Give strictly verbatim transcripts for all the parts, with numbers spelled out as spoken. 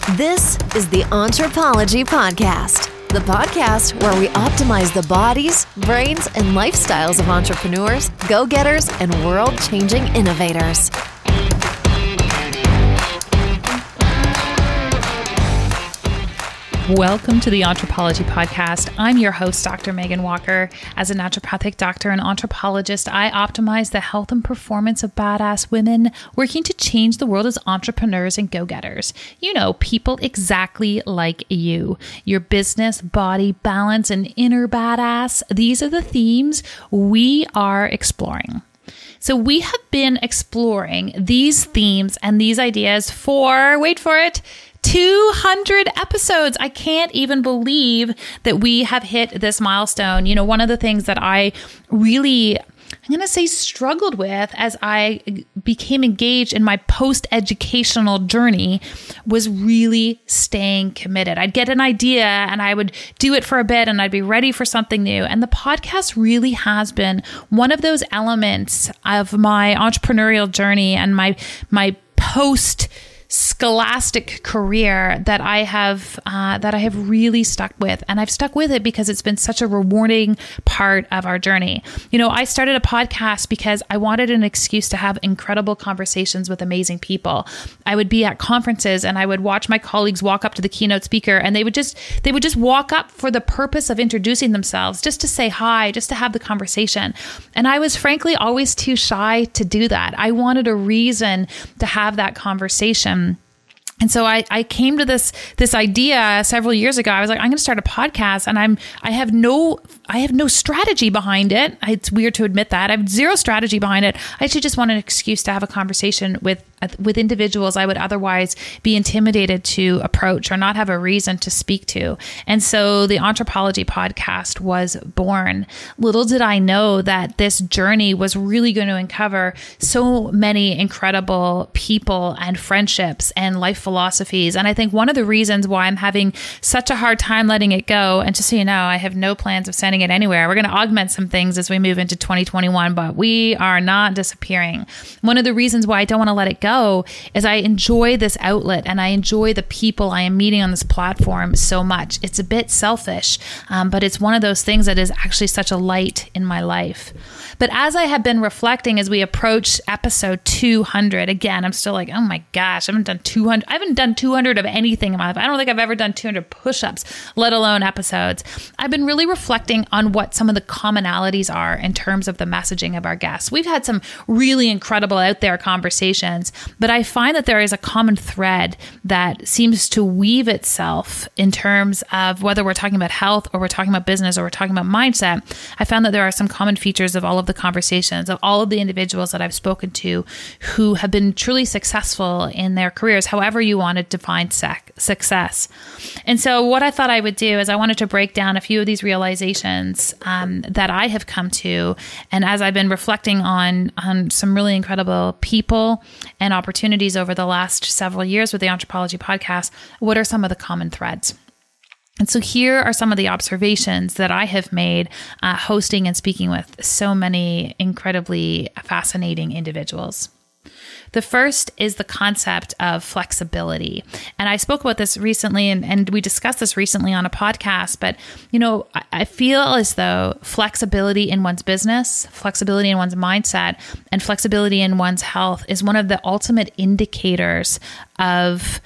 This is the Anthropology Podcast, the podcast where we optimize the bodies, brains, and lifestyles of entrepreneurs, go-getters, and world-changing innovators. Welcome to the Anthropology Podcast. I'm your host, Doctor Megan Walker. As a naturopathic doctor and anthropologist, I optimize the health and performance of badass women working to change the world as entrepreneurs and go-getters. You know, people exactly like you. Your business, body, balance, and inner badass. These are the themes we are exploring. So we have been exploring these themes and these ideas for, wait for it, two hundred episodes. I can't even believe that we have hit this milestone. You know, one of the things that I really, I'm going to say struggled with as I became engaged in my post-educational journey was really staying committed. I'd get an idea and I would do it for a bit and I'd be ready for something new. And the podcast really has been one of those elements of my entrepreneurial journey and my, my post scholastic career that I have uh, that I have really stuck with. And I've stuck with it because it's been such a rewarding part of our journey. You know, I started a podcast because I wanted an excuse to have incredible conversations with amazing people. I would be at conferences and I would watch my colleagues walk up to the keynote speaker and they would just they would just walk up for the purpose of introducing themselves, just to say hi, just to have the conversation. And I was frankly always too shy to do that. I wanted a reason to have that conversation. And so I, I came to this this idea several years ago. I was like, I'm going to start a podcast, and I'm I have no I have no strategy behind it. It's weird to admit that. I have zero strategy behind it. I actually just want an excuse to have a conversation with with individuals I would otherwise be intimidated to approach or not have a reason to speak to. And so the Anthropology Podcast was born. Little did I know that this journey was really going to uncover so many incredible people and friendships and life philosophies. And I think one of the reasons why I'm having such a hard time letting it go, and just so you know, I have no plans of sending it anywhere. We're going to augment some things as we move into twenty twenty-one, but we are not disappearing. One of the reasons why I don't want to let it go is I enjoy this outlet and I enjoy the people I am meeting on this platform so much. It's a bit selfish, um, but it's one of those things that is actually such a light in my life. But as I have been reflecting as we approach episode two hundred, again, I'm still like, oh my gosh, I haven't done two hundred. I haven't done two hundred of anything in my life. I don't think I've ever done two hundred push-ups, let alone episodes. I've been really reflecting on what some of the commonalities are in terms of the messaging of our guests. We've had some really incredible out there conversations, but I find that there is a common thread that seems to weave itself in terms of whether we're talking about health or we're talking about business or we're talking about mindset. I found that there are some common features of all of the conversations of all of the individuals that I've spoken to who have been truly successful in their careers, however you want to define sec- success. And so what I thought I would do is I wanted to break down a few of these realizations um, that I have come to. And as I've been reflecting on, on some really incredible people and opportunities over the last several years with the Anthropology Podcast, what are some of the common threads? And so here are some of the observations that I have made uh, hosting and speaking with so many incredibly fascinating individuals. The first is the concept of flexibility. And I spoke about this recently and, and we discussed this recently on a podcast, but you know, I, I feel as though flexibility in one's business, flexibility in one's mindset, and flexibility in one's health is one of the ultimate indicators of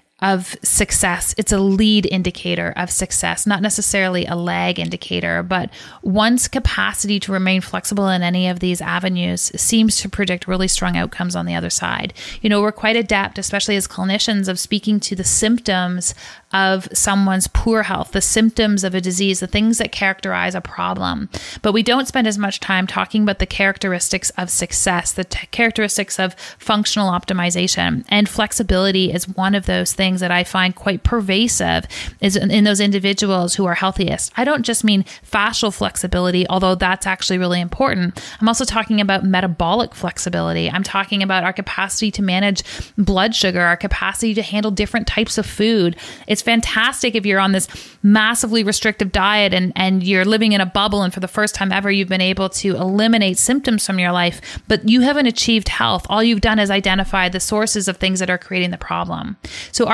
of success. It's a lead indicator of success, not necessarily a lag indicator, but one's capacity to remain flexible in any of these avenues seems to predict really strong outcomes on the other side. You know, we're quite adept, especially as clinicians, of speaking to the symptoms of someone's poor health, the symptoms of a disease, the things that characterize a problem. But we don't spend as much time talking about the characteristics of success, the t- characteristics of functional optimization. And flexibility is one of those things that I find quite pervasive is in, in those individuals who are healthiest. I don't just mean fascial flexibility, although that's actually really important. I'm also talking about metabolic flexibility. I'm talking about our capacity to manage blood sugar, our capacity to handle different types of food. It's fantastic if you're on this massively restrictive diet and, and you're living in a bubble and for the first time ever you've been able to eliminate symptoms from your life, but you haven't achieved health. All you've done is identify the sources of things that are creating the problem. So our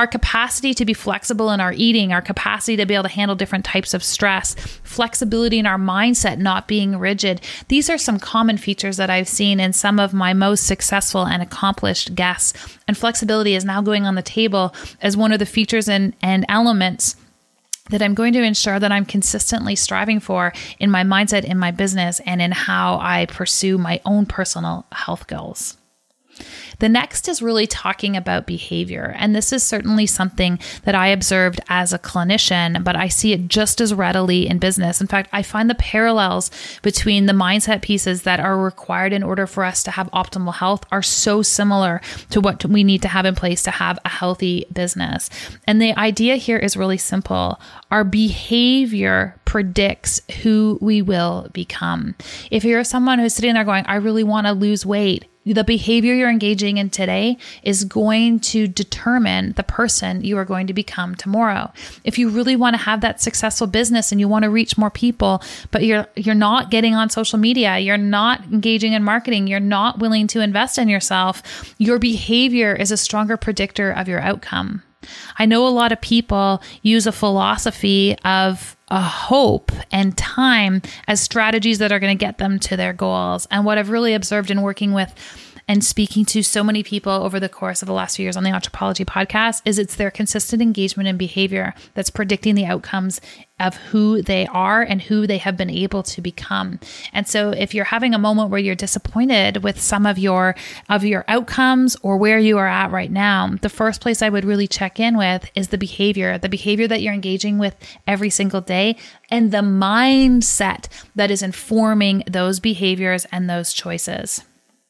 our capacity to be flexible in our eating, our capacity to be able to handle different types of stress, flexibility in our mindset, not being rigid. These are some common features that I've seen in some of my most successful and accomplished guests. And flexibility is now going on the table as one of the features and, and elements that I'm going to ensure that I'm consistently striving for in my mindset, in my business, and in how I pursue my own personal health goals. The next is really talking about behavior. And this is certainly something that I observed as a clinician, but I see it just as readily in business. In fact, I find the parallels between the mindset pieces that are required in order for us to have optimal health are so similar to what we need to have in place to have a healthy business. And the idea here is really simple. Our behavior predicts who we will become. If you're someone who's sitting there going, I really want to lose weight, the behavior you're engaging in today is going to determine the person you are going to become tomorrow. If you really want to have that successful business and you want to reach more people, but you're you're not getting on social media, you're not engaging in marketing, you're not willing to invest in yourself, your behavior is a stronger predictor of your outcome. I know a lot of people use a philosophy of a hope and time as strategies that are going to get them to their goals. And what I've really observed in working with and speaking to so many people over the course of the last few years on the Anthropology podcast is it's their consistent engagement and behavior that's predicting the outcomes of who they are and who they have been able to become. And so if you're having a moment where you're disappointed with some of your of your outcomes or where you are at right now, the first place I would really check in with is the behavior, the behavior that you're engaging with every single day and the mindset that is informing those behaviors and those choices.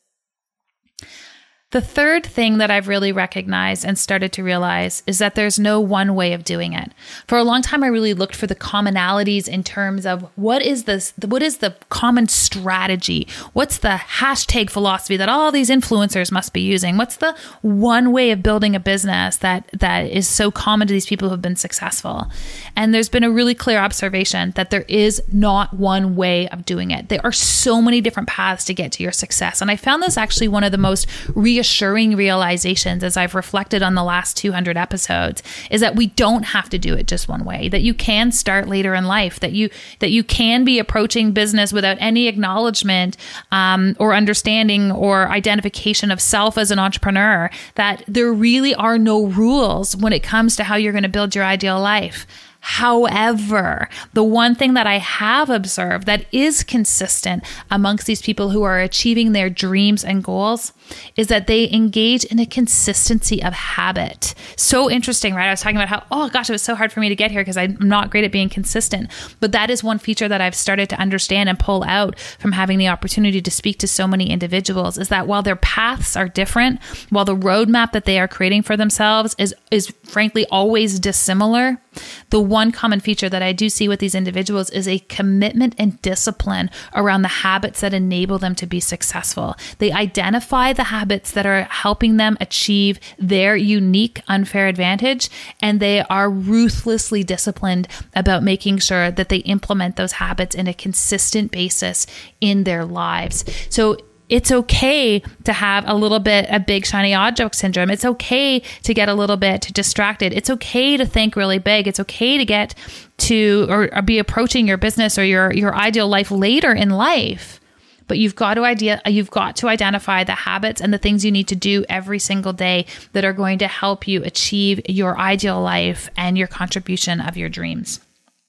The third thing that I've really recognized and started to realize is that there's no one way of doing it. For a long time, I really looked for the commonalities in terms of what is this, what is the common strategy? What's the hashtag philosophy that all these influencers must be using? What's the one way of building a business that that is so common to these people who have been successful? And there's been a really clear observation that there is not one way of doing it. There are so many different paths to get to your success. And I found this actually one of the most reassuring realizations as I've reflected on the last two hundred episodes is that we don't have to do it just one way, that you can start later in life, that you that you can be approaching business without any acknowledgement um, or understanding or identification of self as an entrepreneur, that there really are no rules when it comes to how you're going to build your ideal life. However, the one thing that I have observed that is consistent amongst these people who are achieving their dreams and goals is that they engage in a consistency of habit. So interesting, right? I was talking about how, oh gosh, it was so hard for me to get here because I'm not great at being consistent. But that is one feature that I've started to understand and pull out from having the opportunity to speak to so many individuals is that while their paths are different, while the roadmap that they are creating for themselves is, is frankly always dissimilar, the one common feature that I do see with these individuals is a commitment and discipline around the habits that enable them to be successful. They identify the habits that are helping them achieve their unique unfair advantage, and they are ruthlessly disciplined about making sure that they implement those habits in a consistent basis in their lives. So it's okay to have a little bit of big shiny object syndrome. It's okay to get a little bit distracted. It's okay to think really big. It's okay to get to or, or be approaching your business or your, your ideal life later in life. But you've got to idea, you've got to identify the habits and the things you need to do every single day that are going to help you achieve your ideal life and your contribution of your dreams.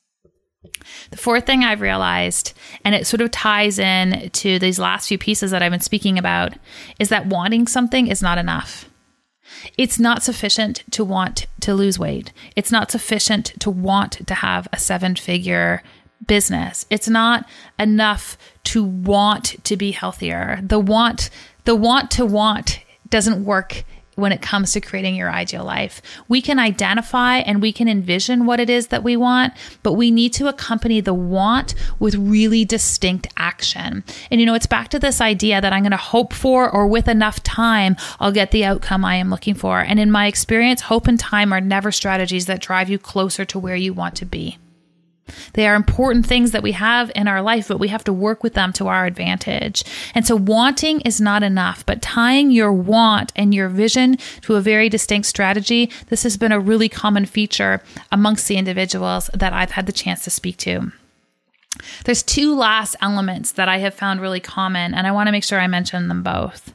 The fourth thing I've realized, and it sort of ties in to these last few pieces that I've been speaking about, is that wanting something is not enough. It's not sufficient to want to lose weight. It's not sufficient to want to have a seven-figure business. It's not enough to want to be healthier. The want, the want to want doesn't work when it comes to creating your ideal life. We can identify and we can envision what it is that we want, but we need to accompany the want with really distinct action. And you know, it's back to this idea that I'm going to hope for, or with enough time, I'll get the outcome I am looking for. And in my experience, hope and time are never strategies that drive you closer to where you want to be. They are important things that we have in our life, but we have to work with them to our advantage. And so wanting is not enough, but tying your want and your vision to a very distinct strategy, this has been a really common feature amongst the individuals that I've had the chance to speak to. There's two last elements that I have found really common, and I want to make sure I mention them both.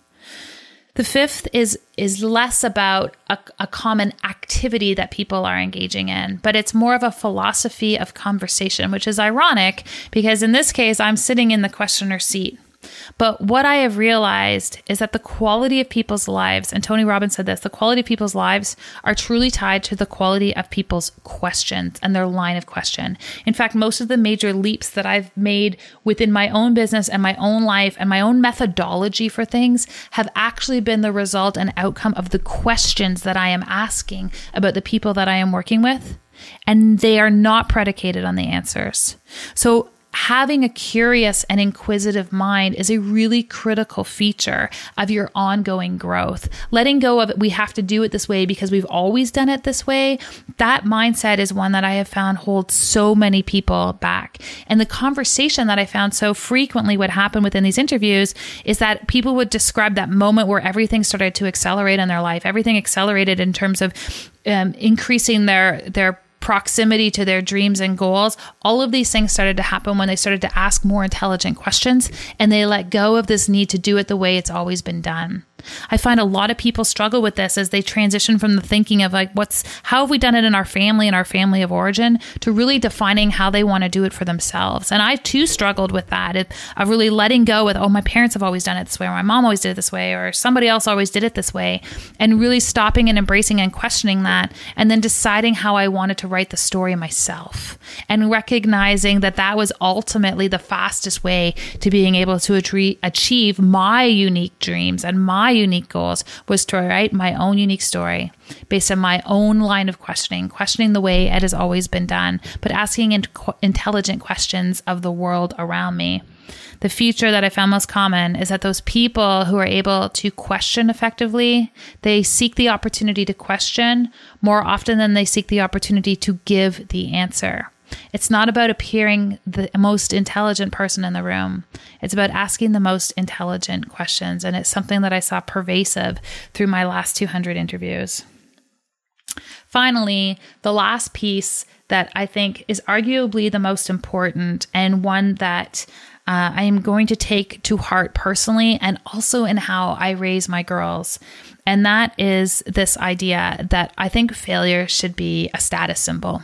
The fifth is is less about a, a common activity that people are engaging in, but it's more of a philosophy of conversation, which is ironic because in this case, I'm sitting in the questioner seat. But what I have realized is that the quality of people's lives, and Tony Robbins said this, the quality of people's lives are truly tied to the quality of people's questions and their line of question. In fact, most of the major leaps that I've made within my own business and my own life and my own methodology for things have actually been the result and outcome of the questions that I am asking about the people that I am working with. And they are not predicated on the answers. So having a curious and inquisitive mind is a really critical feature of your ongoing growth. Letting go of it, we have to do it this way because we've always done it this way. That mindset is one that I have found holds so many people back. And the conversation that I found so frequently would happen within these interviews is that people would describe that moment where everything started to accelerate in their life. Everything accelerated in terms of um, increasing their their proximity to their dreams and goals. All of these things started to happen when they started to ask more intelligent questions and they let go of this need to do it the way it's always been done. I find a lot of people struggle with this as they transition from the thinking of like, what's, how have we done it in our family and our family of origin to really defining how they want to do it for themselves. And I too struggled with that of, of really letting go with, oh, my parents have always done it this way, or my mom always did it this way, or somebody else always did it this way, and really stopping and embracing and questioning that, and then deciding how I wanted to write the story myself, and recognizing that that was ultimately the fastest way to being able to achieve my unique dreams and my unique goals was to write my own unique story based on my own line of questioning, questioning the way it has always been done, but asking in- intelligent questions of the world around me. The feature that I found most common is that those people who are able to question effectively, they seek the opportunity to question more often than they seek the opportunity to give the answer. It's not about appearing the most intelligent person in the room. It's about asking the most intelligent questions. And it's something that I saw pervasive through my last two hundred interviews. Finally, the last piece that I think is arguably the most important and one that uh, I am going to take to heart personally and also in how I raise my girls. And that is this idea that I think failure should be a status symbol.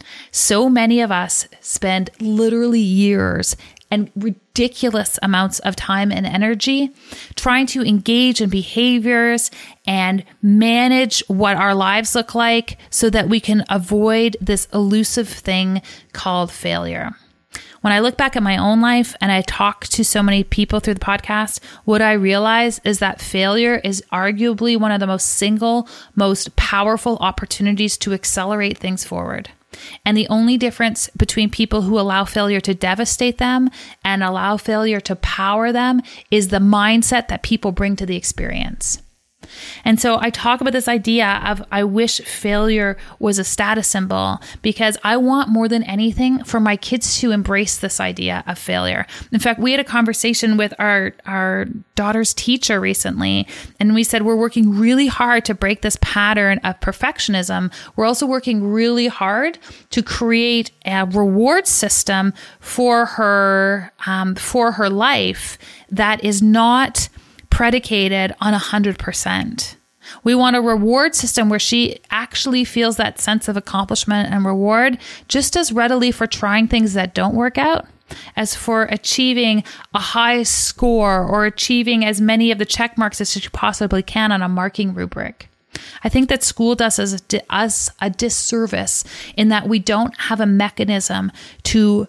So many of us spend literally years and ridiculous amounts of time and energy trying to engage in behaviors and manage what our lives look like so that we can avoid this elusive thing called failure. When I look back at my own life and I talk to so many people through the podcast, what I realize is that failure is arguably one of the most single, most powerful opportunities to accelerate things forward. And the only difference between people who allow failure to devastate them and allow failure to power them is the mindset that people bring to the experience. And so I talk about this idea of I wish failure was a status symbol because I want more than anything for my kids to embrace this idea of failure. In fact, we had a conversation with our, our daughter's teacher recently, and we said we're working really hard to break this pattern of perfectionism. We're also working really hard to create a reward system for her, um, for her life that is not predicated on one hundred percent. We want a reward system where she actually feels that sense of accomplishment and reward just as readily for trying things that don't work out as for achieving a high score or achieving as many of the check marks as she possibly can on a marking rubric. I think that school does us a, us a disservice in that we don't have a mechanism to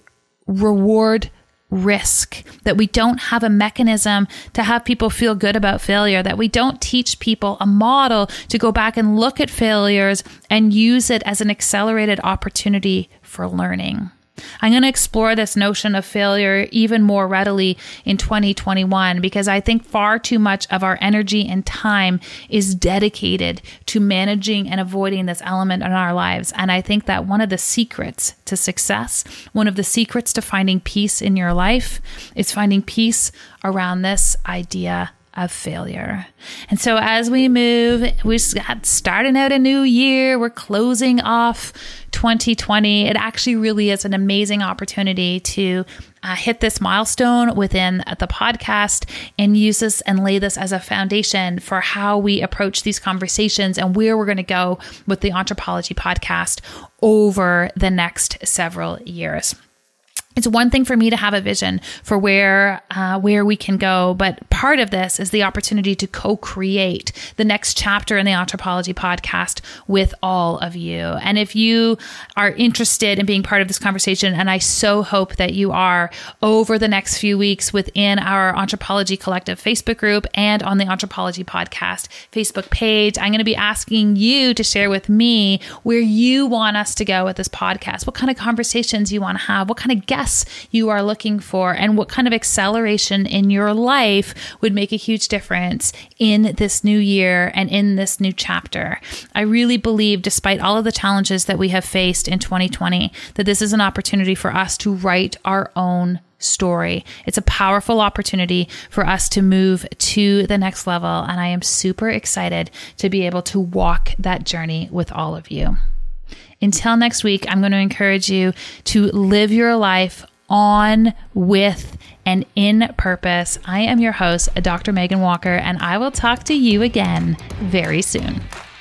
reward risk, that we don't have a mechanism to have people feel good about failure, that we don't teach people a model to go back and look at failures and use it as an accelerated opportunity for learning. I'm going to explore this notion of failure even more readily in twenty twenty-one because I think far too much of our energy and time is dedicated to managing and avoiding this element in our lives. And I think that one of the secrets to success, one of the secrets to finding peace in your life is finding peace around this idea of failure. And so as we move, we're starting out a new year, we're closing off twenty twenty. It actually really is an amazing opportunity to uh, hit this milestone within the podcast and use this and lay this as a foundation for how we approach these conversations and where we're going to go with the Anthropology podcast over the next several years. It's one thing for me to have a vision for where uh, where we can go, but part of this is the opportunity to co-create the next chapter in the Anthropology podcast with all of you. And if you are interested in being part of this conversation, and I so hope that you are, over the next few weeks within our Anthropology Collective Facebook group and on the Anthropology podcast Facebook page, I'm going to be asking you to share with me where you want us to go with this podcast, what kind of conversations you want to have, what kind of guests you are looking for, and what kind of acceleration in your life would make a huge difference in this new year and in this new chapter. I really believe, despite all of the challenges that we have faced in twenty twenty, that this is an opportunity for us to write our own story. It's a powerful opportunity for us to move to the next level, and I am super excited to be able to walk that journey with all of you. Until next week, I'm going to encourage you to live your life on, with, and in purpose. I am your host, Doctor Megan Walker, and I will talk to you again very soon.